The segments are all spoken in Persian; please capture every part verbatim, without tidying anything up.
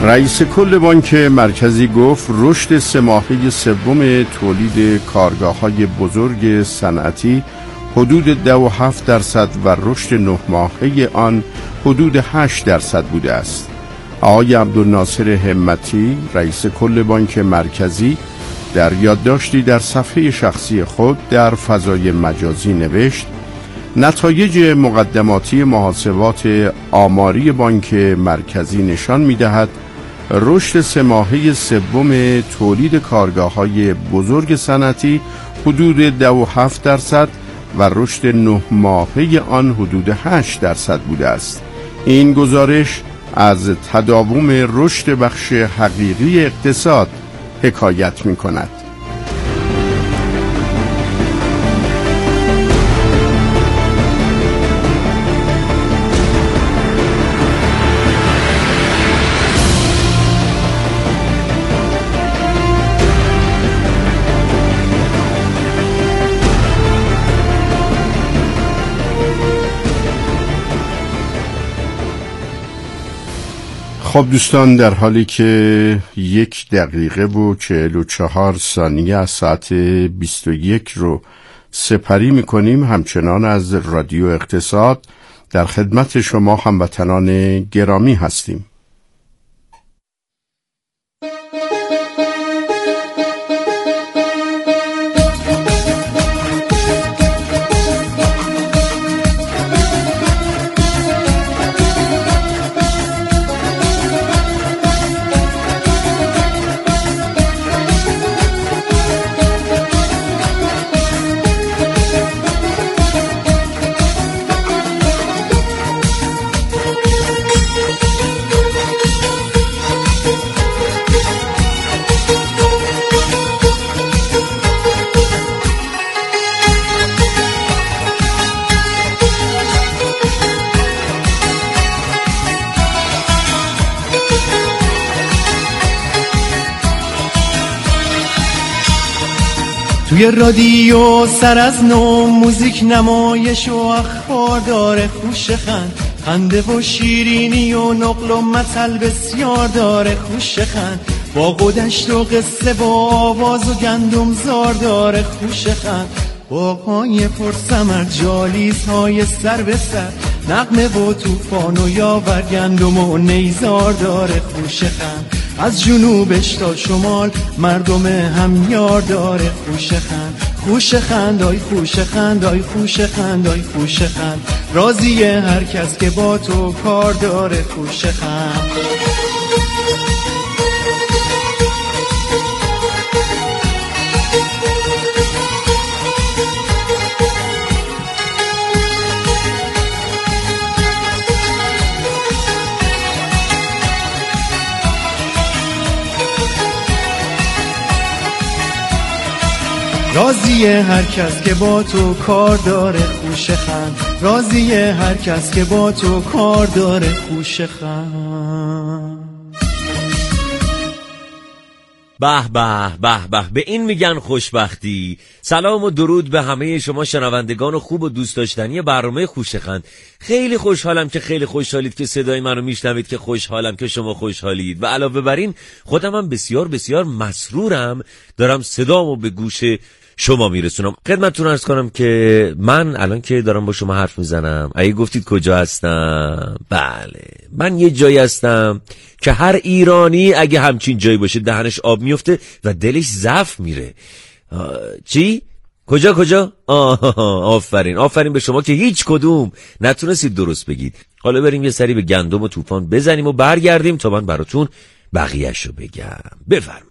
رئیس کل بانک مرکزی گفت رشد سه ماهه سوم تولید کارگاه‌های بزرگ صنعتی حدود دو و هفت درصد و رشد نه ماهه آن حدود هشت درصد بوده است. آقای عبدالناصر همتی رئیس کل بانک مرکزی در یادداشتی در صفحه شخصی خود در فضای مجازی نوشت: نتایج مقدماتی محاسبات آماری بانک مرکزی نشان می‌دهد رشد سه ماهه سوم تولید کارگاه‌های بزرگ صنعتی حدود دو و هفت درصد و رشد نه ماهه آن حدود هشت درصد بوده است. این گزارش از تداوم رشد بخش حقیقی اقتصاد حکایت می‌کند. خب دوستان، در حالی که یک دقیقه و چهل و چهار ثانیه از ساعت بیست و یک رو سپری میکنیم، همچنان از رادیو اقتصاد در خدمت شما هموطنان گرامی هستیم. توی رادیو سر از نو موزیک، نمایش و اخبار داره، خوش خند خنده و شیرینی و نقل و مطل بسیار داره، خوش خند با قدشت و قصه و آواز و گندم زار داره، خوش خند باغ‌های پرثمر، جالیزهای سر به سر، نغمه و طوفان و یاور، گندم و نیزار داره، خوش خند از جنوبش تا شمال مردم همیار داره، خوش خند خوش خند آی خوش خند آی خوش خند آی خوش خند، راضیه هر کس که با تو کار داره، خوش خند. راضیه هر کس که با تو کار داره، خوش خند، راضیه هر کس که با تو کار داره، خوش خند. به به به به به این میگن خوشبختی. سلام و درود به همه شما شنوندگان خوب و دوست داشتنی برنامه خوشخند. خیلی خوشحالم که خیلی خوشحالید که صدای منو میشنوید، که خوشحالم که شما خوشحالید و علاوه بر این خودم هم بسیار بسیار مسرورم دارم صدامو به گوش شما میرسونم. خدمتتون عرض کنم که من الان که دارم با شما حرف میزنم، اگه گفتید کجا هستم، بله من یه جایی هستم که هر ایرانی اگه همچین جایی باشه دهنش آب میفته و دلش ضعف میره. چی؟ کجا کجا؟ آه آفرین آفرین به شما که هیچ کدوم نتونستید درست بگید. حالا بریم یه سری به گندم و طوفان بزنیم و برگردیم تا من براتون بقیه‌شو بگم. بفرمایید.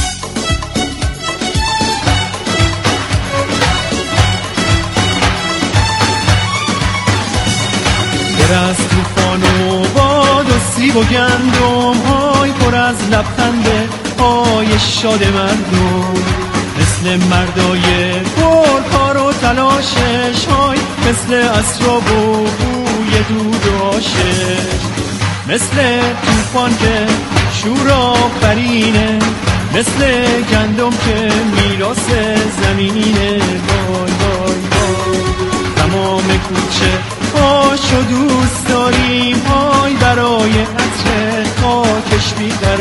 پر از طوفان و باد و سیب و گندم های، پر از لبخنده های شاد مردم، مثل مردای پرکار و تلاشش های، مثل اسراب و بوی دود و آشش، مثل طوفان که شور آفرینه، مثل گندم که میراث زمینه. وای وای وای تمام کوچه هاشو دوست داریم، های برای عطر خاکش بی‌قرار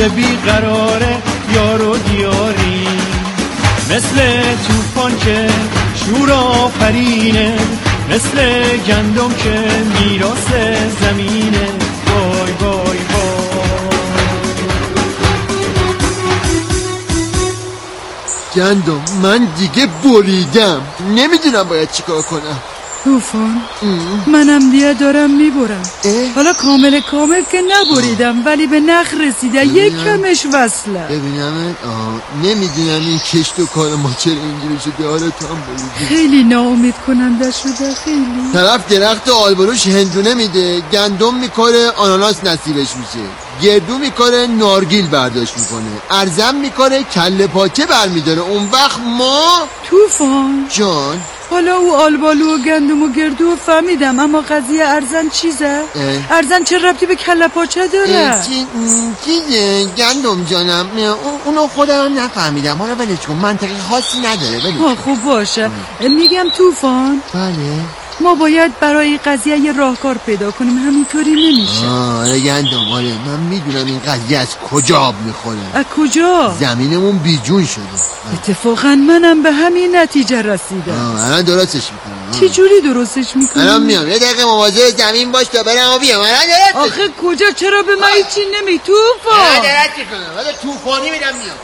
دل بیقراره یار و دیاری، مثل توفان که شور آفرینه، مثل گندم که میراث زمینه. وای وای وای گندم، من دیگه بریدم، نمیدونم باید چیکار کنم. طوفان منم دیگه دارم میبرم. حالا کامل کامل که نبریدم ولی به نخ رسیده، یک کمش وصله. ببینم نمیدونم این کشت و کار ما چرا اینجوری شده. حالا تو هم بریدی. خیلی ناامید کننده شده. خیلی طرف درخت آلبروش هندونه میده، گندم میکاره آناناس نصیبش میشه، گردو میکاره نارگیل برداشت میکنه، ارزم میکاره کله پاچه برمیداره. اون وقت ما طوفان جان حالا او آلبالو و گندم و گردو فهمیدم، اما قضیه ارزن چیزه؟ ارزن چه ربطی به کله پاچه داره؟ چی چیزه گندم جانم، اونو خودم نفهمیدم. حالا ولش کن، منطقی خاصی نداره. ولش خوب باشه. میگم طوفان بله ما باید برای قضیه یه راهکار پیدا کنیم، همینطوری نمیشه. آره گندم، آره من میدونم این قضیه از کجا آب میخوره. از کجا؟ زمینمون بیجون شده. اتفاقا منم به همین نتیجه رسیدم. الان درستش میکنم. چی جوری درستش میکنم؟ الان میام، یه دقیقه مواظب زمین باش تا برم و بیام. الان درستش. آخه کجا؟ چرا به من هیچی نمی طوفان؟ الان درست میکنم، حالا طوفانی میدم میام.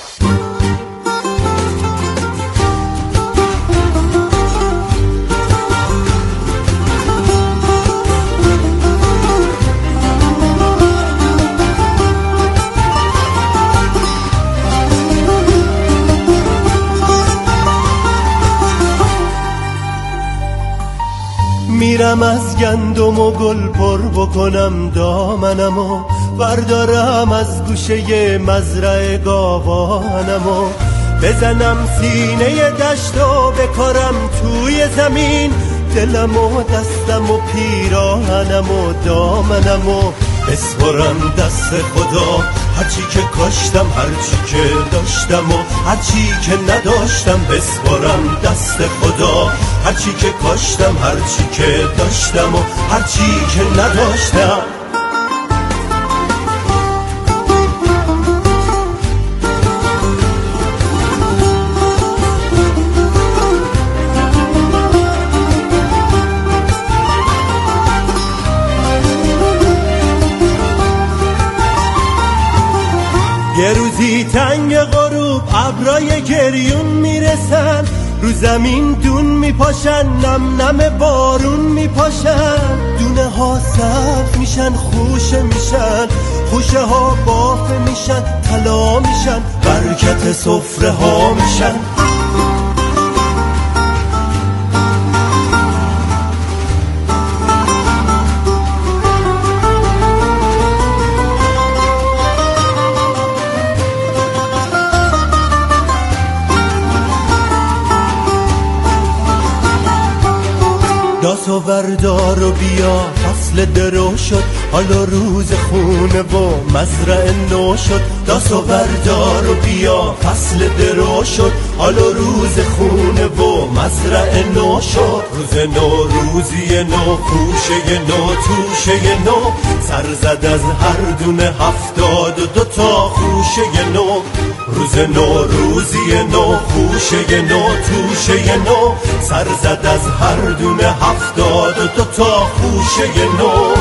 میرم از گندم و گل پر بکنم دامنم و بردارم از گوشه مزرعه گاوانم و بزنم سینه دشت و بکارم توی زمین، دلم و دستم و پیراهنم و دامنم و بسپرم دست خدا، هرچی که کاشتم هرچی که داشتم و هرچی که نداشتم. بسپرم دست خدا، هرچی که کاشتم هرچی که داشتم و هرچی که نداشتم. یه روزی تنگ غروب ابرای گریون میرسن، رو زمین دون میپاشن، نم نم بارون میپاشن، دونه ها سبز میشن خوشه میشن، خوشه ها بافه میشن طلا میشن، برکت سفره ها میشن. داسو وردار و بیا، فصل درو شد، حالا روز خونه و مزرعه نو شد. داسو وردار و بیا، فصل درو شد، حالا روز خونه و مزرعه نو شد. روز نو روزی نو، خوشه نو توشه نو، سر زد از هر دونه هفتاد و دو تا خوشه نو. روز نو روزی نو، خوشه نو توشه نو، سر زد از هر دونه هفتاد و دو تا خوشه نو.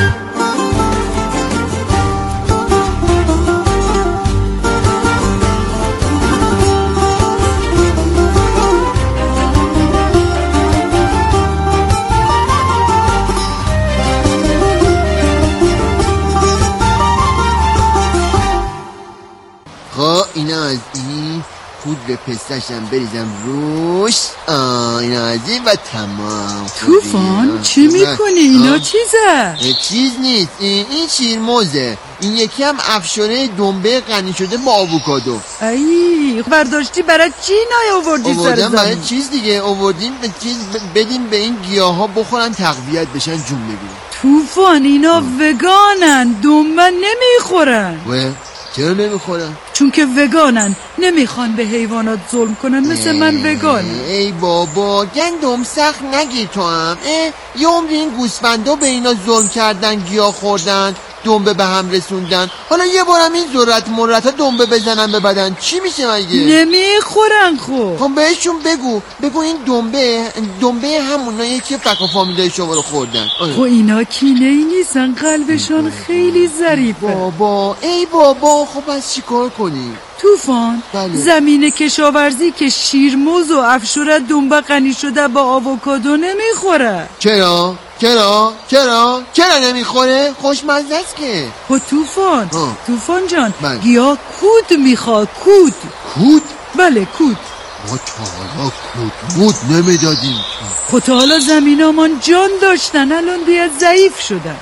خب اینا از این پود به پستشم بریزم روش. آه اینا از این و تمام. طوفان چی میکنی؟ اینا چیزه؟ چیز نیست، این, این شیرموزه، این یکی هم افشاره دنبه غنی شده با آووکادو. ای برداشتی برای چی اینا آوردی سر زمین؟ برای چیز دیگه آوردیم به چیز بدیم به این گیاه ها بخورن تقویت بشن جون بگیرن. طوفان اینا وگانن، دنبه نمیخورن. و چرا نمیخورن؟ چون که وگانن، نمیخوان به حیوانات ظلم کنن، مثل من وگانم. ای بابا گندم سخت نگیر تو هم. یه عمری این گوسفندا به اینا ظلم کردن، گیاه خوردن، دنبه به هم رسوندن، حالا یه بارم این ذرت مرت ها دنبه بزنن به بدن چی میشه مگه؟ نمیخورن خب. خب بهشون بگو بگو این دنبه دنبه همونایی که فک و فامیلای شما رو خوردن. خب اینا کینه ای نیستن، قلبشون خیلی ظریفه. بابا ای بابا خب از چی کار کنی؟ طوفان بله. زمین کشاورزی که شیرموز و افشوره دنبه غنی شده با آووکادو نمیخوره. چرا؟ چرا؟ چرا؟ چرا نمیخوره؟ خوشمزه است که. خب طوفان طوفان جان بله. گیاه کود میخواد. کود کود؟ بله کود. ما تا حالا کود مود نمیدادیم. خب تا حالا زمینامان جان داشتن، الان دیگه ضعیف شدن.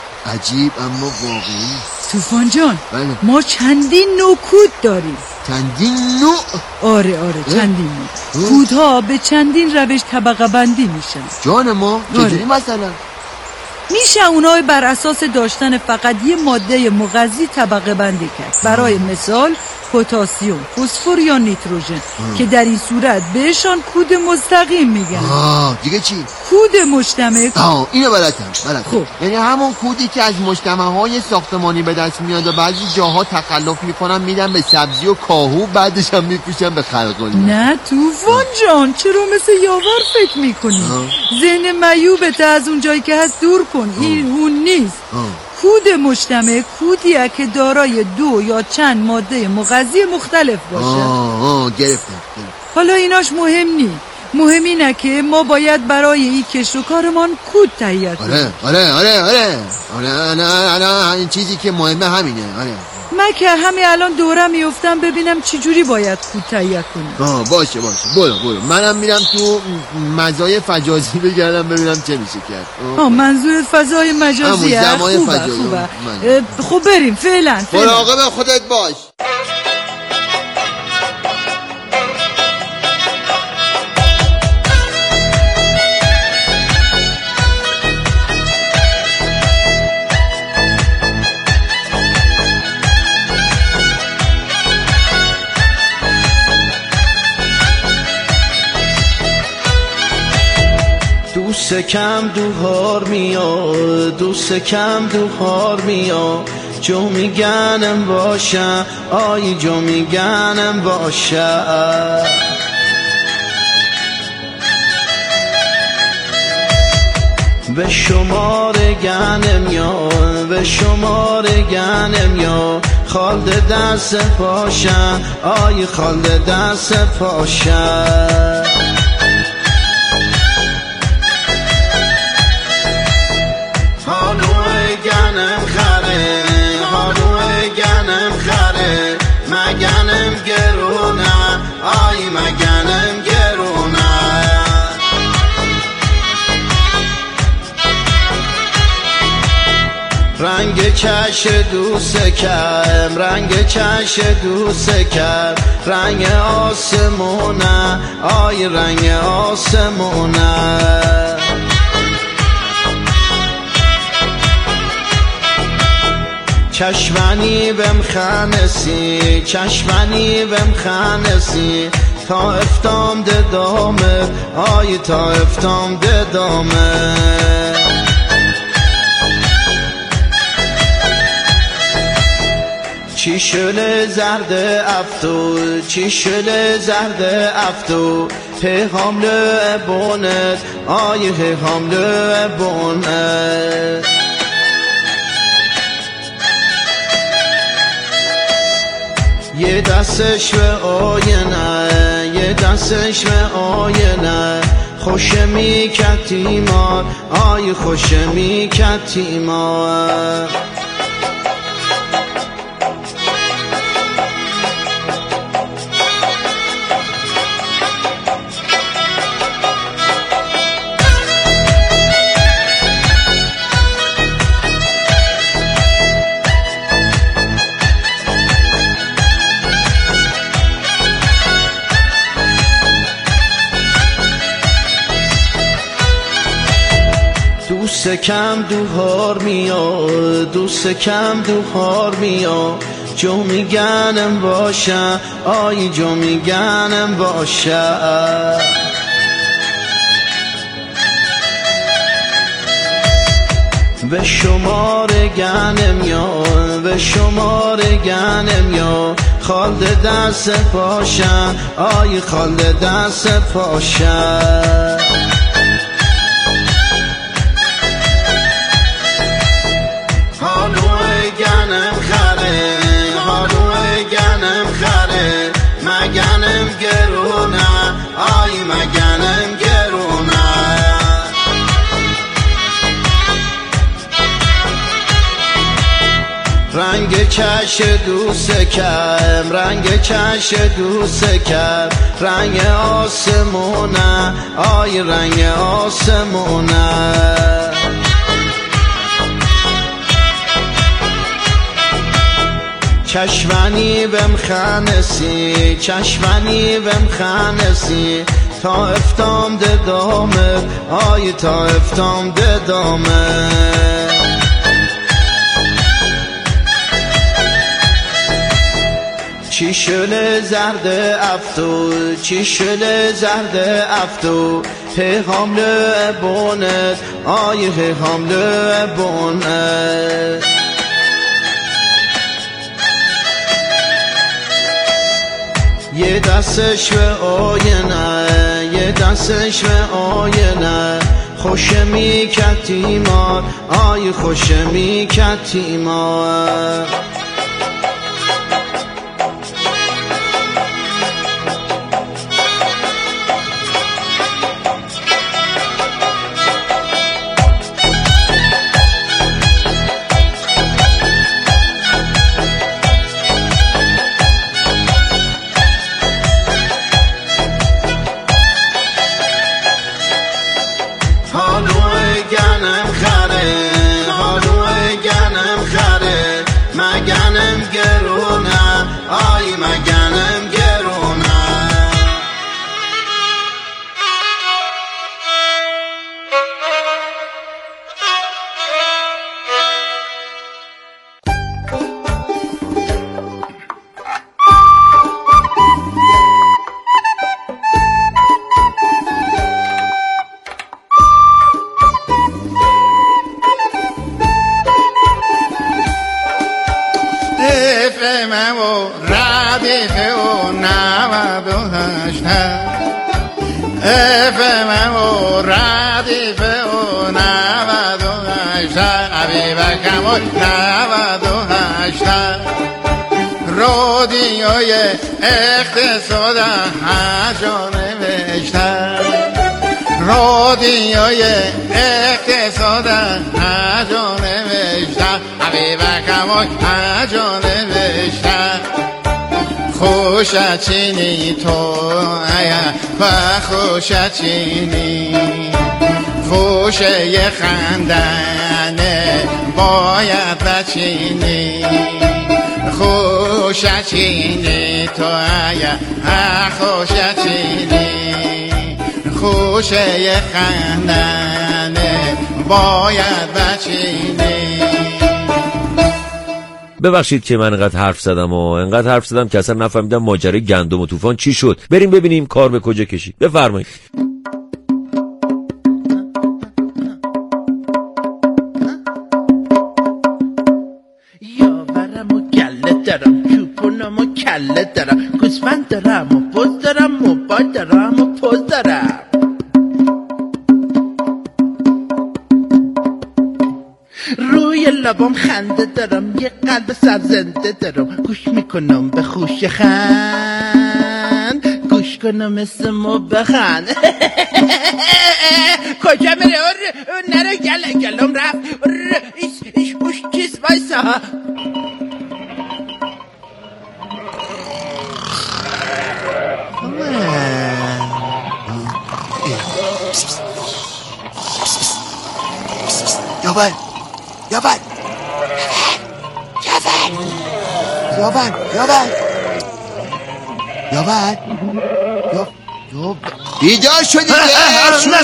عجیب اما واقعی. طوفان جان بله. ما چندین نوع کود داریم. چندین نوع؟ آره آره چندین نوع. کودها به چندین روش طبقه بندی میشن. جان ما چجوری مثلا؟ میشه اونها بر اساس داشتن فقط یه ماده مغذی طبقه بندی کرد. برای مثال پتاسیم، فسفر یا نیتروژن اه. که در این صورت بهشان کود مستقیم میگن. آه دیگه چی؟ کود مجتمع. آه اینو بلدم بلدم. خب یعنی همون کودی که از مجتمع‌های ساختمانی به دست میاد و بعضی جاها تخلف میکنن میدن به سبزی و کاهو، بعدش هم میپوشن به خلق‌الله. نه طوفان جان چرا مثل یاور فکر میکنی؟ ذهن معیوبت از اون جایی که هست دور کن. آه. این اون نیست. آه. کود مجتمع کودیه که دارای دو یا چند ماده مغذی مختلف باشه. آه آه گرفتم. حالا ایناش مهم نی، مهم اینه که ما باید برای این کشت و کارمان کود تهیه کنیم. آره آره آره آره آره نه نه این چیزی که مهمه همینه. آره من که همه الان دوره میفتم ببینم چی جوری باید کود تهیه کنیم. آه باشه باشه برو برو منم میرم تو مزای فجازی بگردم ببینم چه میشه کرد. آه, آه منظور فضای مجازیه. خوبه فجازی. خوبه خب بریم فعلا فعلا. مراقب خودت باش. دوست کم دوهار میاد دوست کم دوهار میاد جو میگنم باشه آی جو میگنم باشه به شمار گنم یا به شمار گنم یا خالد دست پاشه آی خالد دست پاشه گنم خره هالوی گنم خره مگنم گرونه آی مگنم گرونه رنگ چش دوست کم رنگ چش دوست کم رنگ آسمونه آی رنگ آسمونه چشمنی بم خانسی چشمنی بم خانسی تا افتام ده دامه آی تا افتام ده دامه چی شل زرد افتو چی شل زرد افتو پیغام لبونت آی پیغام لبونت یه دستش به آینه یه دستش به آینه خوش میکرد تیمار آی خوش میکرد تیمار دوست کم دوهار میاد دوست کم دوهار میاد جو میگنم باشه آی جو میگنم باشه به شمار گنم یا به شمار گنم یا خالده دست پاشم آی خالده دست پاشم حالوه گنم خره حالوه گنم خره مگنم گرونه آی مگنم گرونه رنگ چش دوست کم رنگ چش دوست کم رنگ آسمونه آی رنگ آسمونه چشمنی بم خانسی چشمنی بم خانسی تا افتام ده دامه آی تا افتام ده دامه چی شل زرد افتو چی شل زرد افتو هی حمله بونت آی هی حمله بونت یه دستش به آینه یه دستش به آینه خوش می کتیمان آی خوش می کتیمان آی مگنم گرونه ردیفه و نود و هشت افمه و ردیفه و نود و هشت عبیبکم و نود و هشت رادیوی اقتصاد هجا نوشتن رادیوی اقتصاد هجا نوشتن حبیبکم و هجا نوشتن خوشت چینی تو و خوشت چینی خوشه یه خندنه باید بچینی خوشت چینی تو خوشت چینی خوشه یه خندنه باید بچینی. ببخشید که من انقدر حرف زدم و انقدر حرف زدم که اصلا نفهمیدم ماجرای گندم و طوفان چی شد. بریم ببینیم کار به کجا کشید. بفرمایید. یاورم و کله دارم چوپونم و کله دارم گوسفند دارم و پوز دارم موبایل دارم و پوز دارم روی لبام خنده دارم یه قلب سرزنده دارم گوش میکنم به خوش خند گوش کنم اسمو بخند کجا میره نرو گل گلم رفت ایش ایش خوش چیز وایسا یابن یابن یابن یابن یابن یابن بیدار شدی نه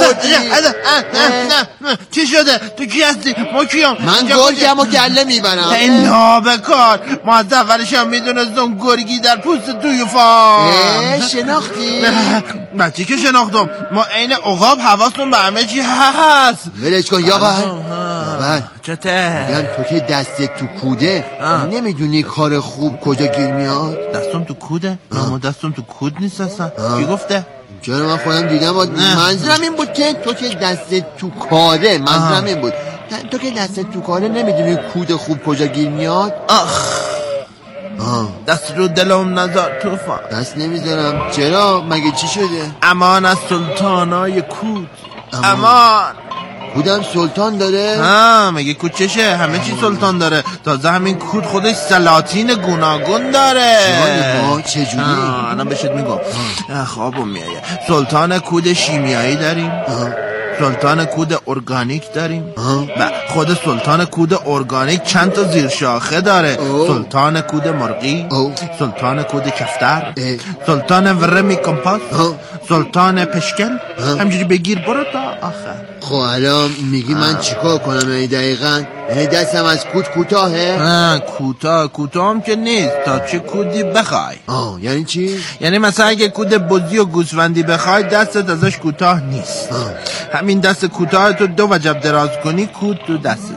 چی شده؟ تو کی هستی؟ ما کیم؟ من گرگم و گله میبرم این نابکار ما از اولش هم میدونستم گرگی در پوست توی فام شناختی؟ بچه که شناختم ما این عقاب حواستون به همه چی هست ولش کن یابن شوهر چته؟ میگم تو که دستت تو کوده نمیدونی کار خوب کجا گیر میاد؟ دستم تو کوده؟ اما دستم تو کود نیست اصلا. کی گفته؟ چرا من خودم دیدم. منظورم این بود که تو که دستت تو کاره، منظورم این بود تو که دستت تو کاره نمیدونی کود خوب کجا گیر میاد. آخ آه. دست رو دلم نذار توفان. دست نمیذارم. چرا؟ مگه چی شده؟ امان از سلطانای کود. امان, امان. کودم سلطان داره؟ ها مگه کود چشه؟ همه چی سلطان داره. تازه همین کود خودش سلاطین گوناگون داره. چه چجوری؟ انا بهت میگم. خوابم میایه. سلطان کود شیمیایی داریم. آه. سلطان کود ارگانیک داریم و خود سلطان کود ارگانیک چند تا زیر شاخه داره. اوه. سلطان کود مرغی، اوه. سلطان کود کفتر، اه. سلطان ورمی کمپاس، سلطان پشکل. همجوری بگیر برو تا آخر. خب الان میگی من چیکار کنم؟ یعنی دقیقاً یعنی دستم از کود کوتاهه؟ نه کوتاه کوتاه هم که نیست. تا چه کودی بخوای. آه یعنی چی؟ یعنی مثلا اگه کود بزی و گوسفندی بخوای دستت ازش کوتاه نیست. آه. همین دست کوتاه تو دو وجب دراز کنی کود تو دستت.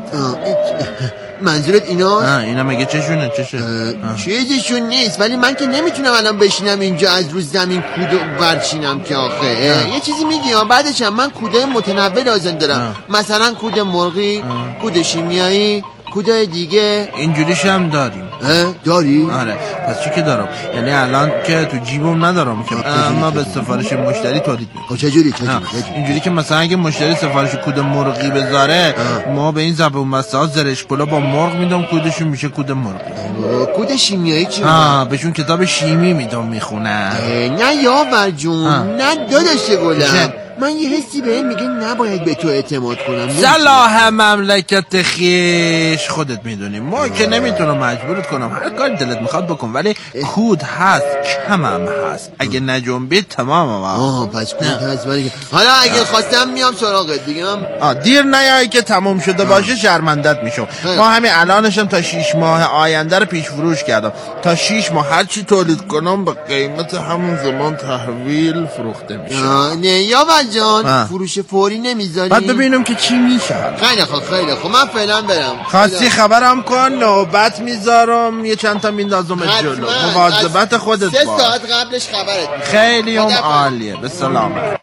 منظورت اینا؟ نه اینا مگه چشونه؟ چشه؟ چیزشون نیست، ولی من که نمیتونم الان بشینم اینجا از روز زمین کودو برچینم که آخه یه چیزی میگیم. بعدش هم من کوده متنوع لازم دارم. اه. مثلا کود مرغی، کود شیمیایی، کودای دیگه. اینجوریش هم داریم. داری؟ آره. پس چی که دارم؟ یعنی الان که تو جیبم ندارم که اما به سفارش مشتری تولید میکنم. چجوری؟ چجوری؟ اینجوری که مثلا اگه مشتری سفارش کود مرغی بذاره اه. ما به این زبون بسته ها زرش پلو با مرغ میدم، کودشون میشه کود مرغی. کود شیمیایی چی؟ آه بهشون کتاب شیمی میدم میخونن. نه یاور جون، نه داداش گلم، من یه حسی بهم میگه نباید به تو اعتماد کنم. صلاح مملکت خیش خودت میدونی. ما که نمیتونم مجبورت کنم، هر کار دلت میخواد بکن، ولی کود هست، کم هم هست. اگه نجنبی تمام هم. آه پس کود هست. ولی حالا اگه خواستم میام سراغت دیگه. آه دیر نیایی که تمام شده باشه شرمندت میشم. ما همین الانشم تا شیش ماه آینده رو پیش فروش کردم. تا شیش ماه هر چی تولید کنم به قیمت همون زمان تحویل فروخته میشه. نه یا جان آه. فروش فوری نمیذاری؟ بعد ببینم که چی میشه. خیلی خوب خیلی خوب من فعلا برم. خواستی خبرم کن، نوبت میذارم یه چند تا میندازم جلو. مواظبت خودت باش. سه ساعت قبلش خبرت میدم. خیلی هم عالیه. به سلامت.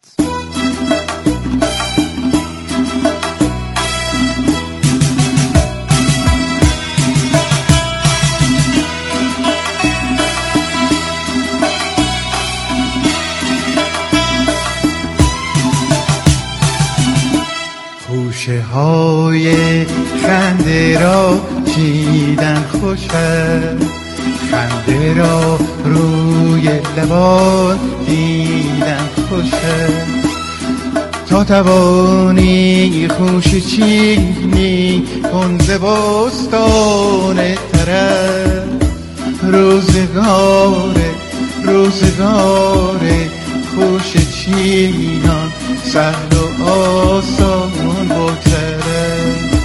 خوشه های خنده را چیدن خوشه، خنده را روی لبان دیدن خوشه. تا توانی خوش چینی کن ز بستان طرف، روزگاره روزگاره خوش چینان سهل و آسان بگذره.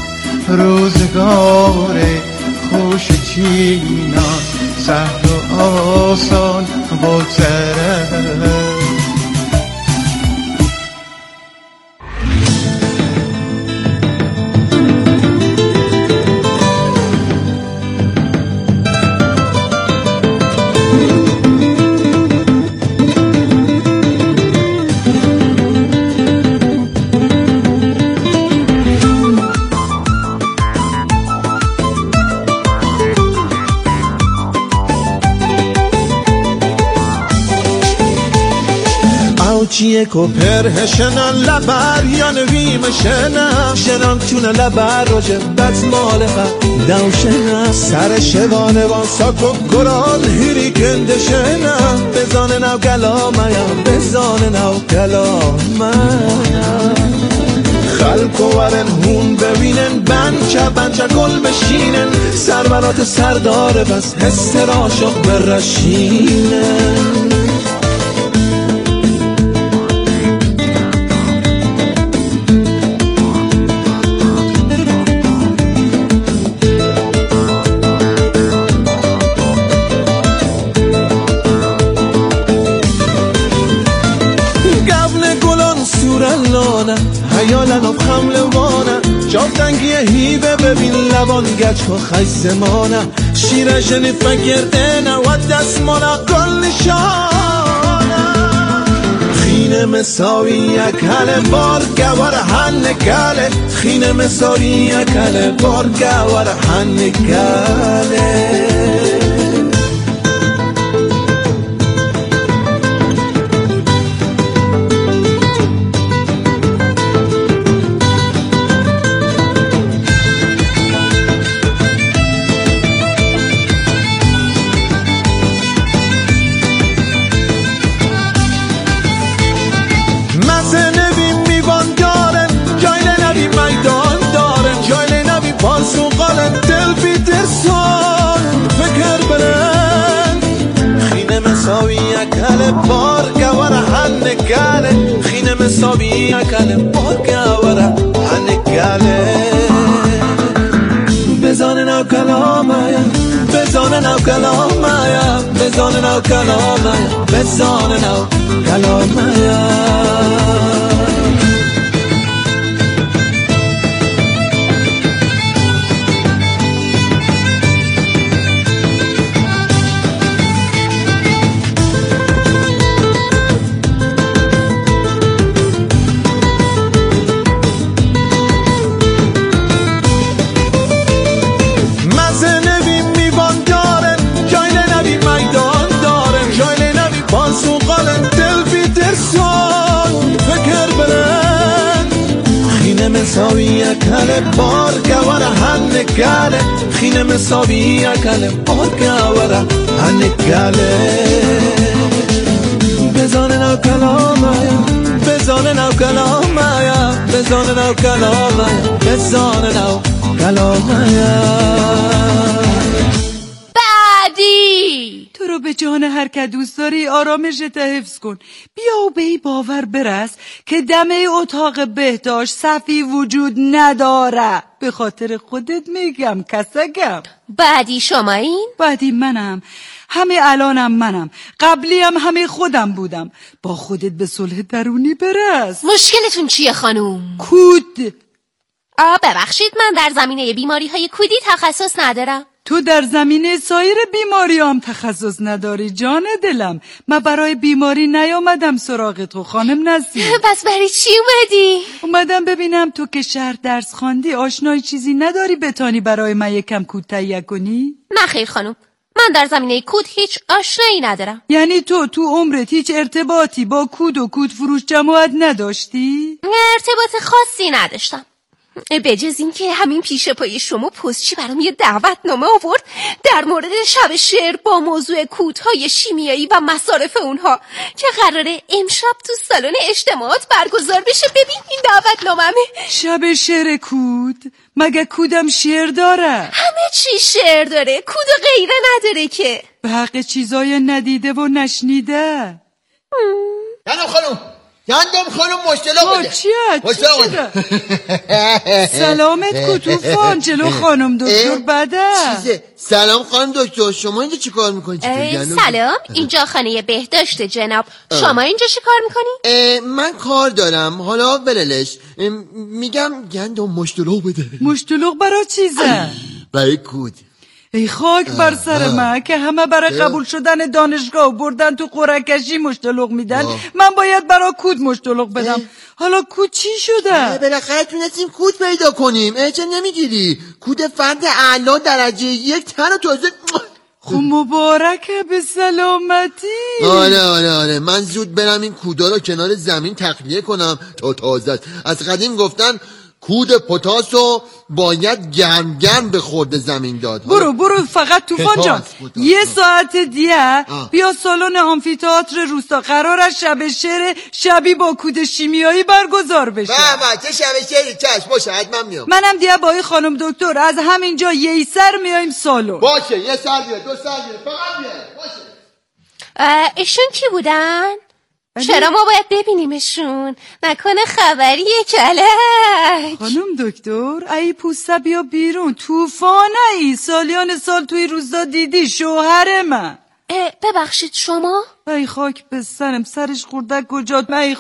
روزگار خوش چینان سهل و آسان بگذره. چیه کو پرهشنن لبر یا نویم شنم شنم چونه لبر روژه بد مال خب دوشنم سر شوانه وان ساکو گرال هیری کنده شنم بزانه نو گلا میم بزانه نو گلا میم خلکو ورن هون ببینن بنچه بنچه گل بشینن سرورات سرداره بس حس راشق برشینن. هیالن و خمل وانه جافتنگی هیبه ببین لبان گچ که خیزمانه شیره جنیت مگرده نواد دستمانه کل نشانه خینه مساوی یکل بار گوار هنگله خینه مساوی یکل بار گوار هنگله بار گواره هنگاله خینه مساوی اکله بار گواره هنگاله بزانه نو کلامه بزانه نو کلامه بزانه نو کلامه بزانه نو کلامه مساوی اکل بار گواره هنگاله خینه مساوی اکل بار گواره هنگاله بزانه نو کلامه بزانه نو کلامه بزانه نو کلامه بزانه نو کلامه بعدی تو رو به جان هر که دوست داری آرامشت حفظ کن. بیا و به این باور برس که دمه اتاق بهداشت صفی وجود نداره. به خاطر خودت میگم کسگم. بعدی شما این؟ بعدی منم. همه الانم منم. قبلی هم همه خودم بودم. با خودت به صلح درونی برس. مشکلتون چیه خانوم؟ کود. آه ببخشید من در زمینه بیماری های کودی تخصص ندارم. تو در زمینه سایر بیماری هم تخصص نداری جان دلم. من برای بیماری نیامدم سراغ تو خانم نسیم. پس برای چی اومدی؟ اومدم ببینم تو که شهر درس خواندی آشنای چیزی نداری بتانی برای من یکم کود تهیه کنی؟ نه خیر خانم، من در زمینه کود هیچ آشنایی ندارم. یعنی تو تو عمرت هیچ ارتباطی با کود و کود فروش جماعت نداشتی؟ ارتباط خاصی نداشتم، بجز این که همین پیش پای شما پستچی برام یه دعوتنامه آورد در مورد شب شعر با موضوع کودهای شیمیایی و مصارف اونها که قراره امشب تو سالن اجتماعات برگزار بشه. ببین این دعوتنامه. شب شعر کود؟ مگه کودم شعر داره؟ همه چی شعر داره، کود و غیره نداره که. به حق چیزای ندیده و نشنیده. گندم خانم گندم خانم مشتلا بده. چیه؟ چیه؟ سلامت کتوفان جلو خانم دکتر بده. چیزه؟ سلام خانم دکتر، شما اینجا چی کار میکنی؟ سلام، اینجا خانه بهداشت جناب. شما اینجا چی کار میکنی؟ من کار دارم، حالا وللش. میگم گندم مشتلا بده. مشتلق برای چیزه؟ برای کود. ای خاک بر سر من که همه برای قبول شدن دانشگاه و بردن تو قرعه‌کشی مشتلق میدن. من باید برای کود مشتلق بدم. حالا کود چی شده؟ بالاخره تونستیم کود پیدا کنیم. چه نمیگیری؟ کود فرد اعلا درجه یک تن و تازه. خب مبارکه به سلامتی. آره آره آره من زود برم این کودا رو کنار زمین تخلیه کنم تا تازه. از قدیم گفتن کود پتاسو باید گرم گرم به خورد زمین داد. برو برو فقط طوفان جان یه ساعت دیگه بیا سالن آمفی‌تئاتر روستا، قراره شب شعر شبی با کود شیمیایی برگزار بشه. بابا چه شب شعری؟ چشم باشه حتما میام. منم دیگه با این خانم دکتر از همینجا یه سر میایم سالن. باشه یه سر بیار دو سر بیار فقط بیار. باشه. ایشون کی بودن؟ چرا ما باید ببینیمشون؟ نکنه خبریه کلک؟ خانم دکتر ای پوسته بیا بیرون. طوفانه ای سالیان سال توی روزا دیدی شوهر من. ببخشید شما؟ ای خاک به سرم، سرش خورده کجا؟ ای